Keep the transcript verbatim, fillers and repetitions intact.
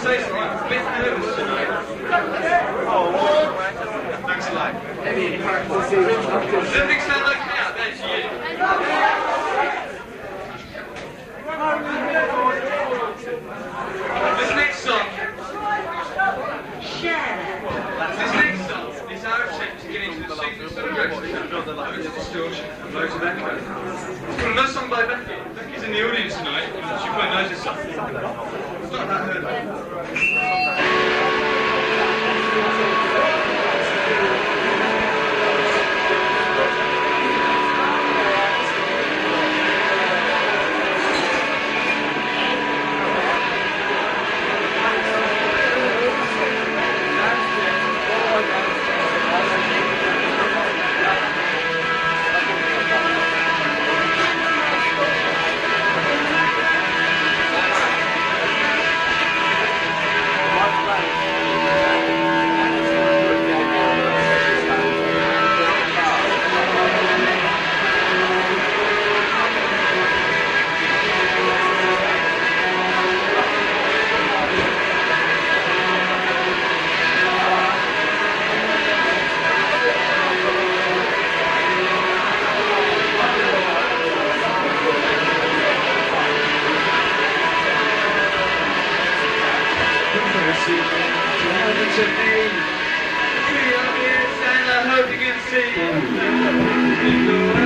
say something. I'm a bit nervous tonight. Thanks a lot. Does everything sound okay out there to you? This next song. This next song is our attempt to get into the secret sort of register, loads of distortion, loads of echo. It's another song by Becky. Becky's in the audience tonight. She probably knows this song. It's not that heard to me. See, I'm here, and I hope you can see.